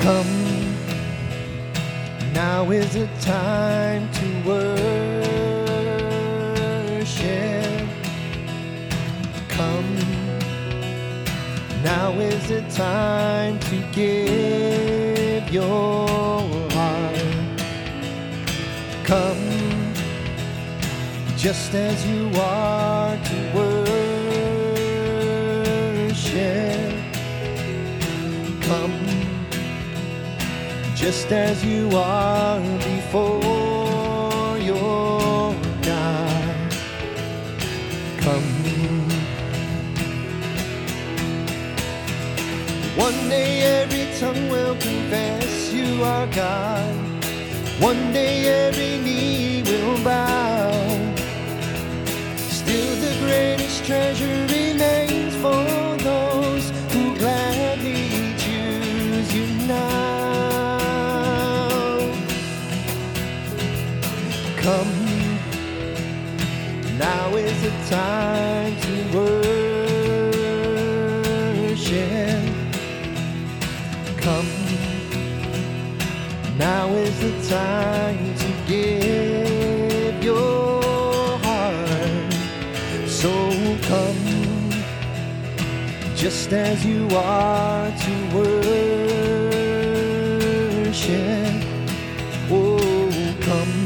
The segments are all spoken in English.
Come, now is the time to worship. Come, now is the time to give your heart. Come, just as you are to worship. Come, just as you are before your God. Come. One day every tongue will confess you are God. One day every knee will bow. Still the greatest treasure remains for those who gladly choose you now. Come, now is the time to worship. Come, now is the time to give your heart. So come, just as you are to worship. Oh, come,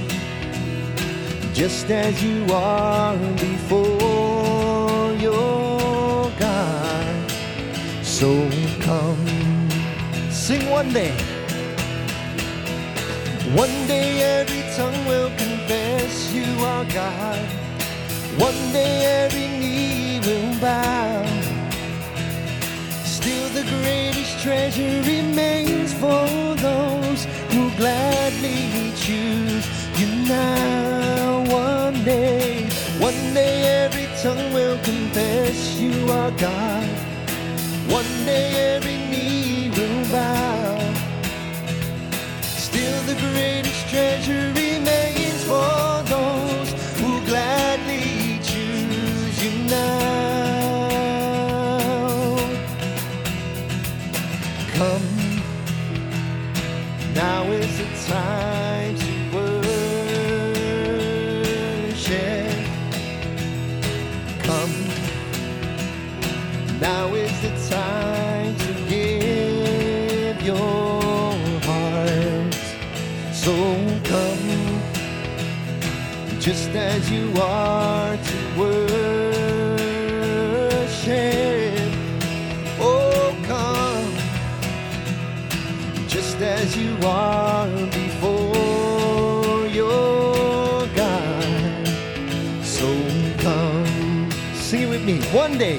just as you are before your God. So come, sing one day. One day every tongue will confess you are God. One day every knee will bow. Still the greatest treasure remains for those who gladly choose you now. One day every tongue will confess you are God. One day every knee will bow. Still the greatest treasure remains for those who gladly choose you now. Come, now is the time to worship. Come, now is the time to give your heart. So come, just as you are to worship. Oh, come, just as you are before your God. So come, sing it with me. One day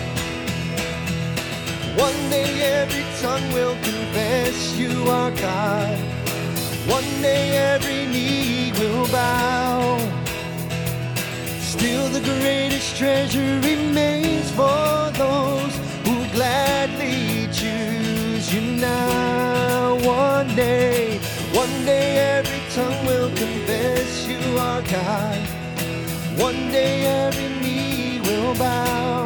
every tongue will confess you are God. One day every knee will bow. Still the greatest treasure remains for those who gladly choose you now. One day every tongue will confess you are God. One day every knee will bow.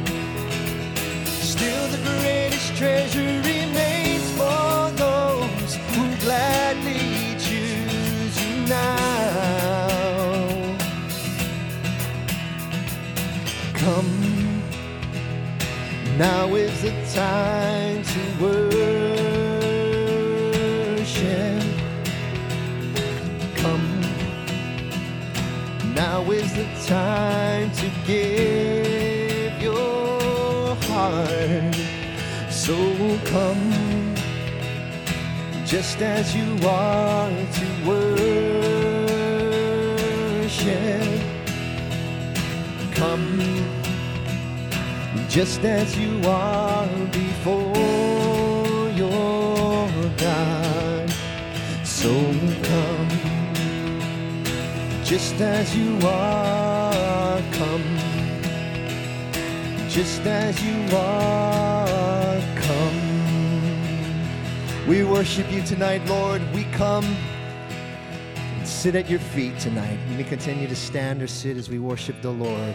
Still the greatest treasure remains for those who gladly choose you now. Come, now is the time to worship. Come, now is the time to give your heart. So come, just as you are to worship. Come, just as you are before your God. So come, just as you are. Come, just as you are. Come. We worship you tonight, Lord. We come and sit at your feet tonight. We may continue to stand or sit as we worship the Lord.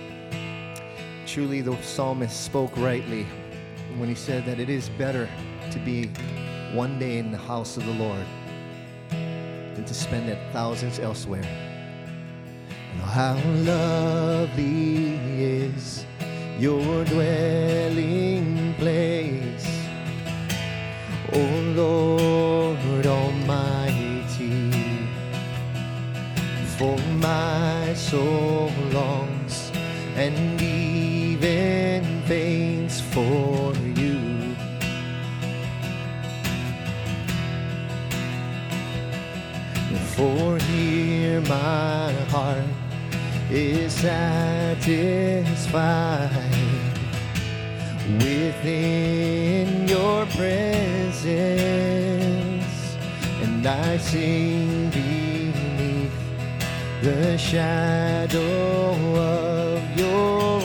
Truly, the psalmist spoke rightly when he said that it is better to to be one day in the house of the Lord than to spend it thousands elsewhere. And how lovely is your dwelling place, O Lord Almighty. For my soul longs and even faints for you. For here my heart is satisfied within your presence, and I sing beneath the shadow of your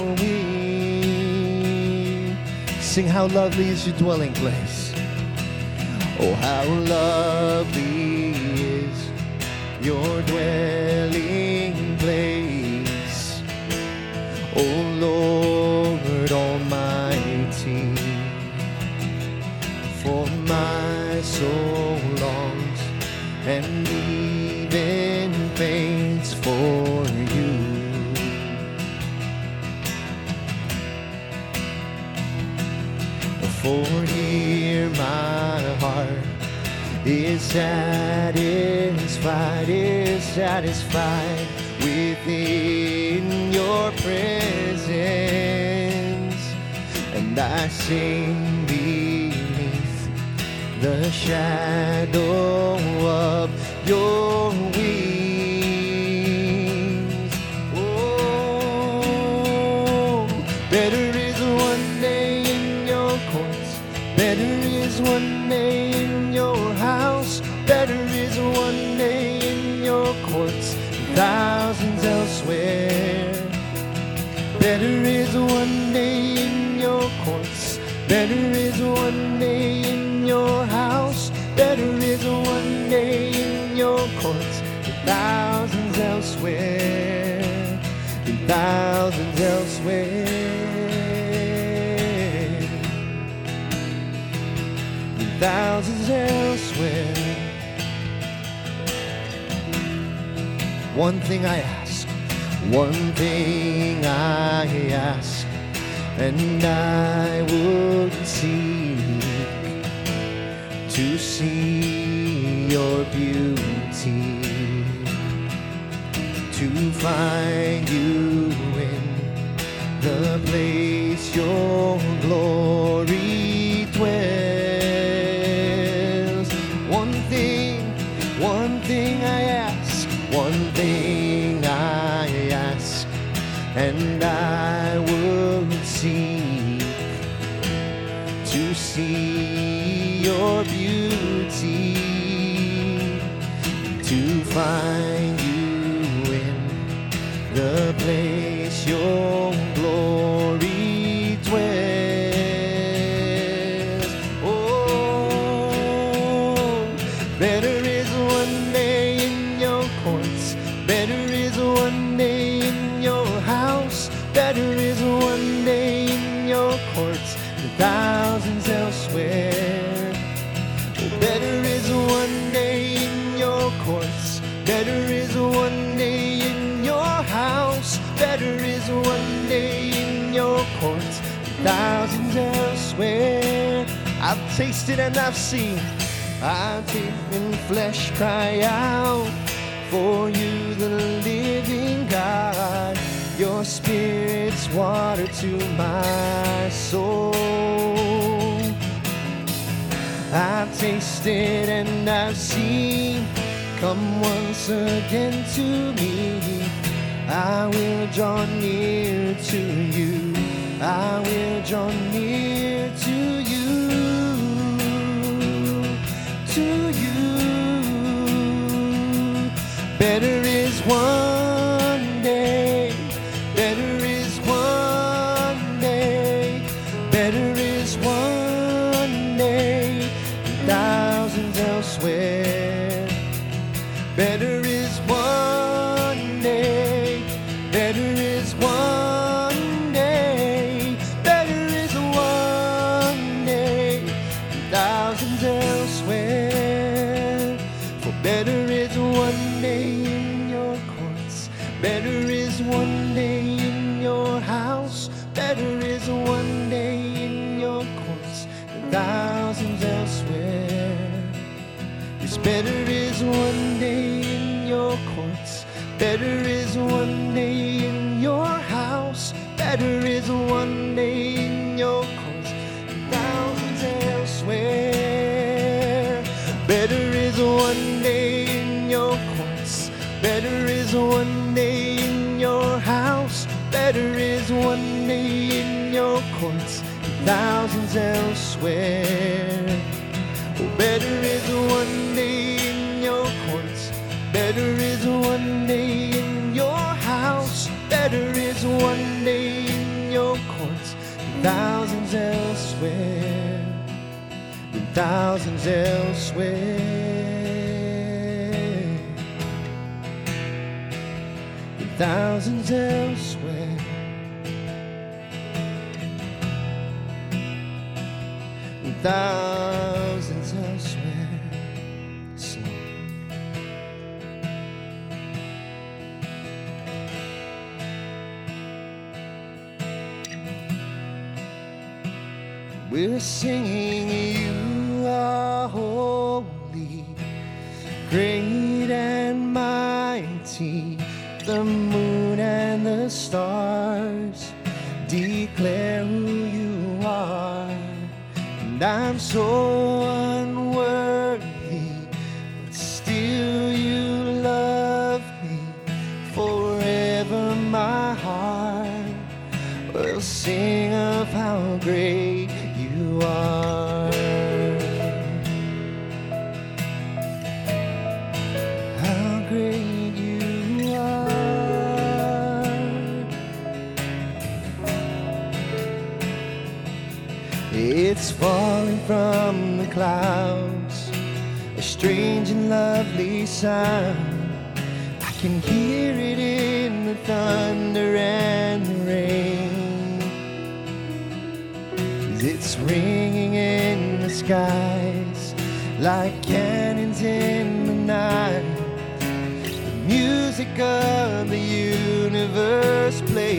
wing. Sing, how lovely is your dwelling place. Oh, how lovely is your dwelling place, O Lord Almighty. For my soul longs and even faints for you. For here my heart is satisfied within your presence, and I sing beneath the shadow of your wings. Oh, better is one day in your courts, better is one day in your house, better is one day in your courts than thousands elsewhere. Better is one day in your courts, better is one day in your house, better is one day in your courts than thousands elsewhere, than thousands elsewhere, than thousands elsewhere. One thing I ask, one thing I ask, and I would seek to see your beauty, to find you in the place your glory dwells. One thing I ask, one thing I ask, and I would seek to see your beauty, to find you in the place your glory dwells. Oh, better is one day in your courts, better is one day in your house, better is one day in your courts than thousands elsewhere. Oh, better is one day in your courts, better is one day in your house, better is one day in your courts than thousands elsewhere. I've tasted and I've seen, I've taken flesh cry out for you, the living God. Your spirit's water to my soul. I've tasted and I've seen, come once again to me. I will draw near to you, I will draw near to you, to you. Better is one day, better is one day, better is one day than thousands elsewhere. Better is one day, better is one day, better is one Better is one day in your courts. Better is one day in your house. Better is one day in your courts than thousands elsewhere. Better is one day in your courts. Better is one day in your house. Better is one day in your courts than thousands elsewhere. Oh, better is one day in your courts. Better is one day in your house. Better is one day in your courts than thousands elsewhere. Than thousands elsewhere. Than thousands elsewhere. Than thousands elsewhere. Sing. We're singing, you are holy, great and mighty. The moon and the stars declare who you are. And I'm so unworthy, but still you love me. Forever my heart will sing of how great you are. How great you are. It's falling from the clouds, a strange and lovely sound. I can hear it in the thunder and the rain. It's ringing in the skies like cannons in the night. The music of the universe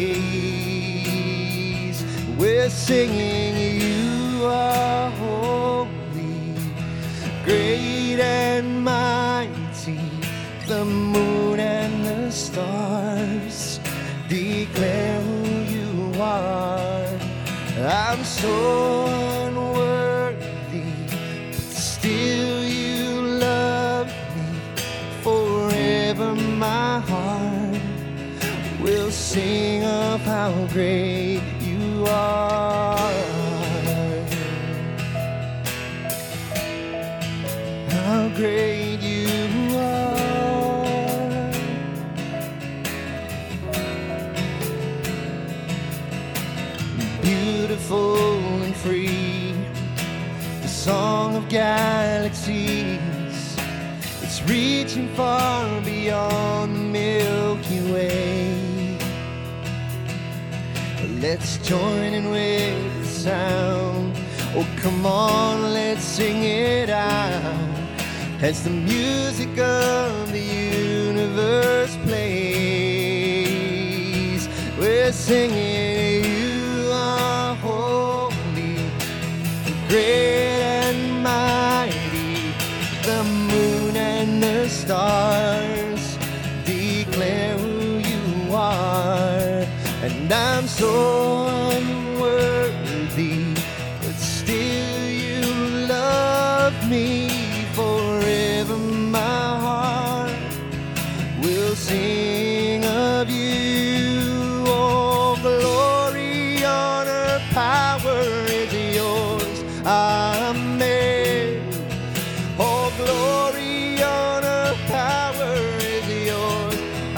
plays. We're singing, you are holy, great and mighty. The moon and the stars declare who you are. I'm so unworthy, but still you love me. Forever my heart will sing of how great you are. How great you are. Beautiful and free, the song of galaxies. It's reaching far beyond the Milky Way. Let's join in with the sound. Oh, come on, let's sing it out as the music of the universe plays. We're singing, you are holy, great and mighty. The moon and the stars declare who you are. And I'm so unworthy, but still you love me. Forever my heart will sing of you. Oh, glory, honor, power is yours. Amen. Oh, glory, honor, power is yours.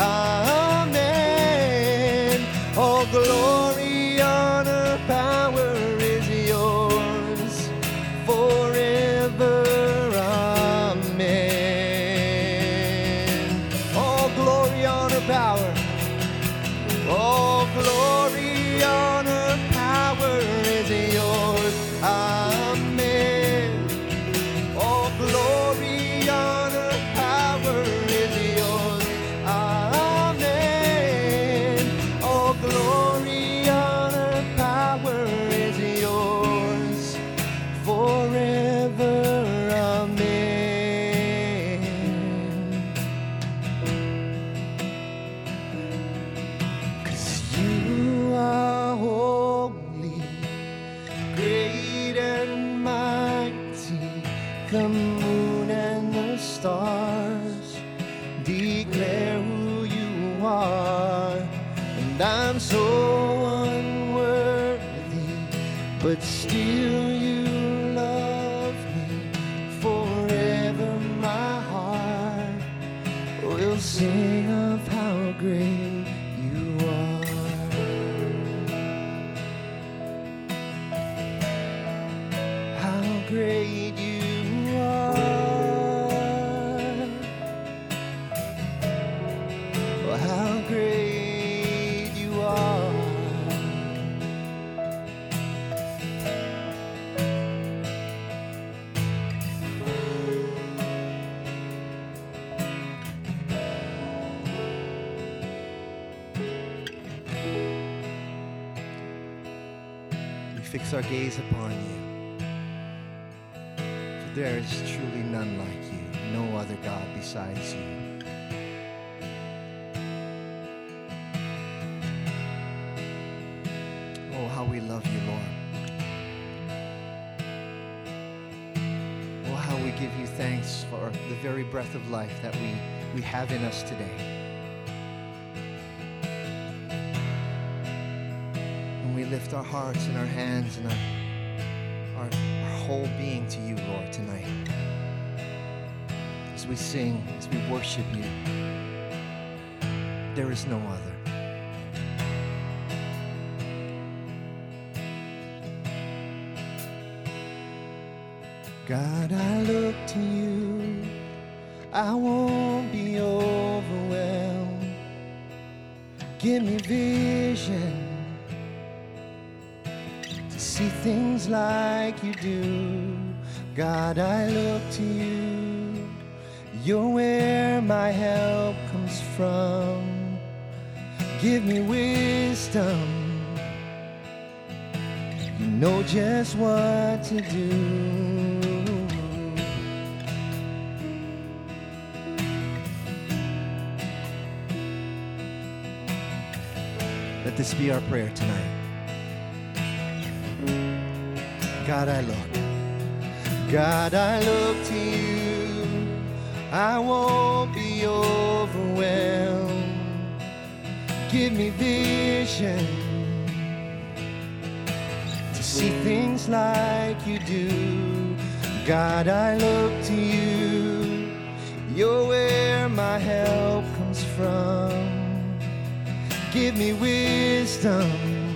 Amen. Oh, glory, honor, power is yours forever. Amen. Oh, glory, honor, power. Oh, glory, honor, power is yours. Amen. Oh, glory, honor, power is yours. Amen. Oh, glory, honor, power is yours forever. Amen. and I'm so unworthy, but still you love me forever. My heart will sing of how great you are. How great you are. Oh, how great you are. We fix our gaze upon you. There is truly none like you, no other God besides you. Oh, how we love you, Lord. Oh, how we give you thanks for the very breath of life that we have in us today. And we lift our hearts and our hands and our whole being to you, Lord, tonight. As we sing, as we worship you, there is no other. God, I look to you. I won't be overwhelmed. Give me vision to see things like you do. God, I look to you. You're where my help comes from. Give me wisdom. You know just what to do. Let this be our prayer tonight. God, I look. God, I look to you. I won't be overwhelmed. Give me vision to see things like you do. God, I look to you. You're where my help comes from. Give me wisdom.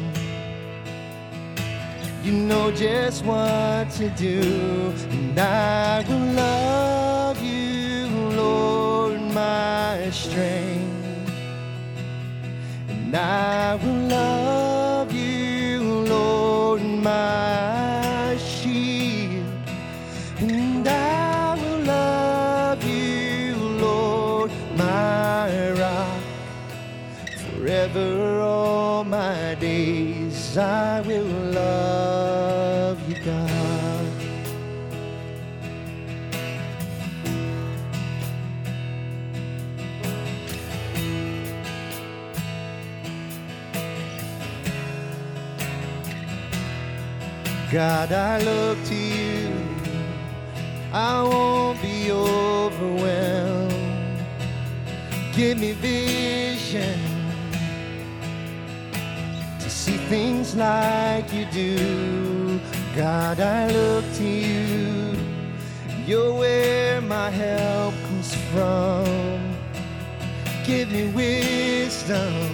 You know just what to do. And I will love you, Lord, my strength. And I will love you, Lord, my shield. And I will love you, Lord, my rock. Forever all my days I will love you, God. God, I look to you. I won't be overwhelmed. Give me vision to see things like you do. God, I look to you. You're where my help comes from. Give me wisdom.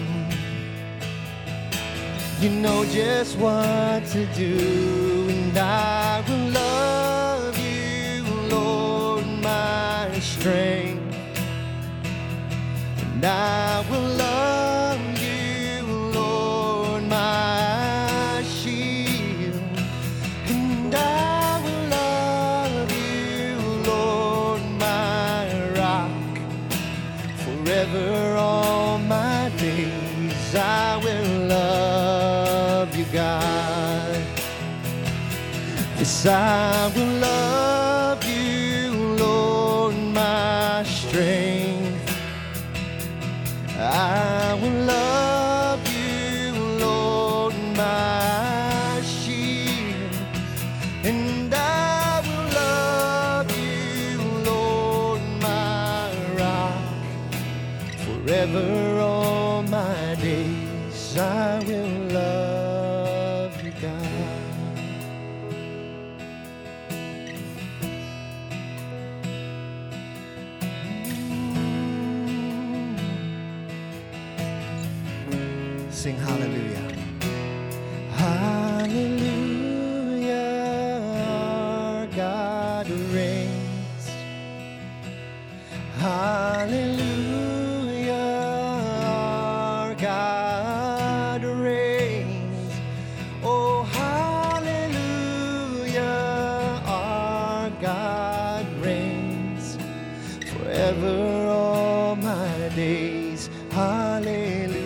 You know just what to do. And I will love you, Lord, my strength. And I will love you, Lord, my shield. And I will love you, Lord, my rock. Forever all my days I will love you, God. Yes, I will love you, Lord, my strength. I will love you, Lord, my shield. And I will love you, Lord, my rock. Forever all my days 'cause I will love you, God. Sing hallelujah. Hallelujah, our God reigns. Hallelujah, our God reigns. Oh, hallelujah, our God reigns. Forever all my days, hallelujah.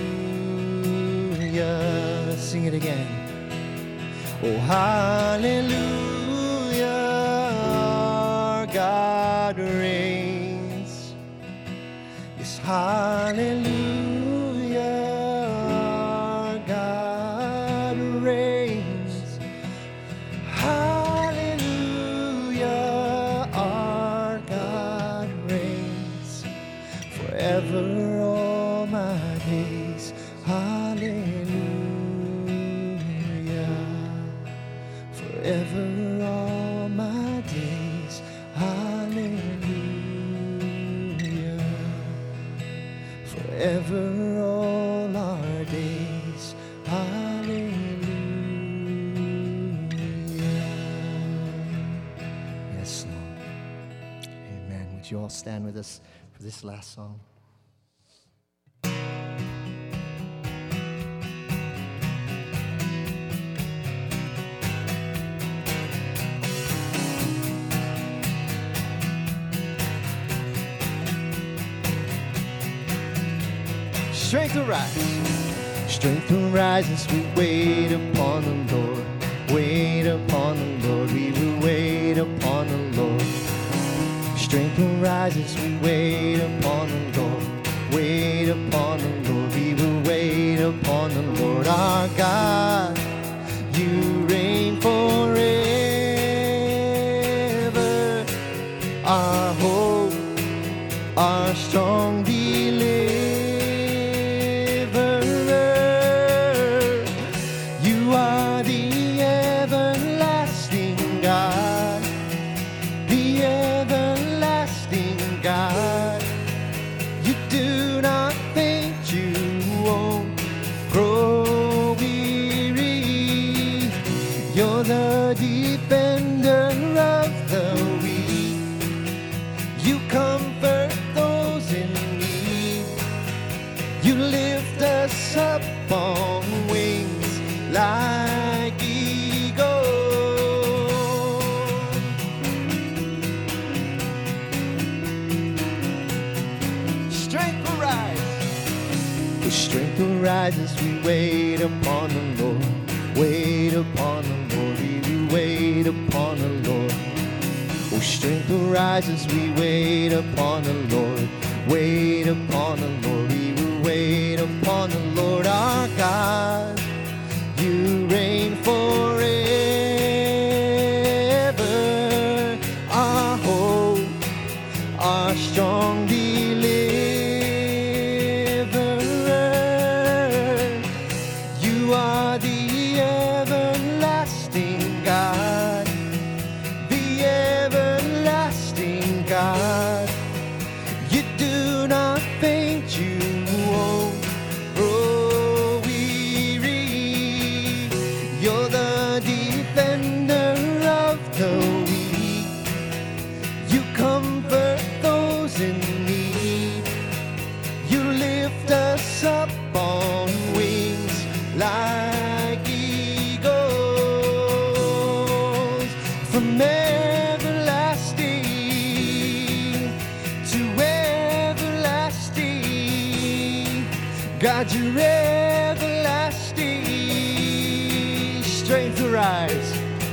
Sing it again. Oh, hallelujah, our God reigns. Yes, hallelujah, our God reigns. Hallelujah, our God reigns. Forever all my days, hallelujah. Forever all my days, hallelujah. Forever all our days, hallelujah. Yes, Lord. Amen. Would you all stand with us for this last song? Strength will rise. Strength will rise as we wait upon the Lord. Wait upon the Lord. We will wait upon the Lord. Strength will rise as we wait upon the Lord. Wait upon the Lord. We will wait upon the Lord our God. You reign forever. Our hope, our strong deliverer. You are the everlasting God, the everlasting God. You do not faint, you won't grow weary. You're the defender of the weak. You comfort those in need. You lift us up on wings like eagles. Strength will rise. The strength will rise as we wait upon the Lord. Wait upon the Lord. We will wait upon the Lord. Oh, strength will rise as we wait upon the Lord. Wait upon the Lord. We will wait upon the Lord our God. You reign forever. Our hope, our strong deliverer. You are the everlasting God, the everlasting God. You do not faint, you won't grow weary. You're the defender of the weak. You comfort those in need. You lift us up on wings like eagles. From everlasting to everlasting, God, you're everlasting. Strength will rise.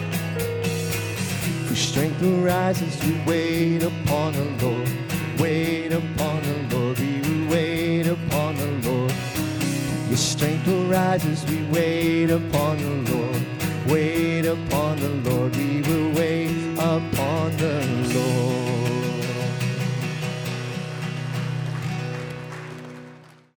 For strength will rise as we wait upon the Lord. Wait upon the Lord. We will wait upon the Lord. Your strength will rise as we wait upon the Lord. Wait upon the Lord. We will wait upon the Lord.